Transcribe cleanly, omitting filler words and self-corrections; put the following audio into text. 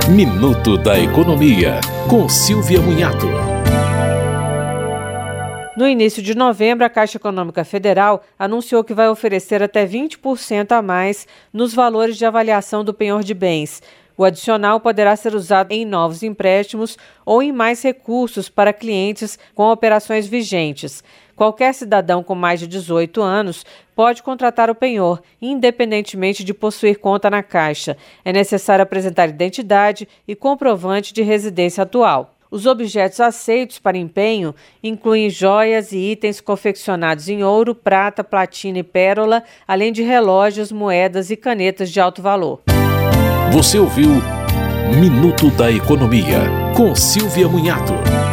Minuto da Economia, com Silvia Munhato. No início de novembro, a Caixa Econômica Federal anunciou que vai oferecer até 20% a mais nos valores de avaliação do penhor de bens. O adicional poderá ser usado em novos empréstimos ou em mais recursos para clientes com operações vigentes. Qualquer cidadão com mais de 18 anos pode contratar o penhor, independentemente de possuir conta na Caixa. É necessário apresentar identidade e comprovante de residência atual. Os objetos aceitos para empenho incluem joias e itens confeccionados em ouro, prata, platina e pérola, além de relógios, moedas e canetas de alto valor. Você ouviu Minuto da Economia, com Silvia Munhato.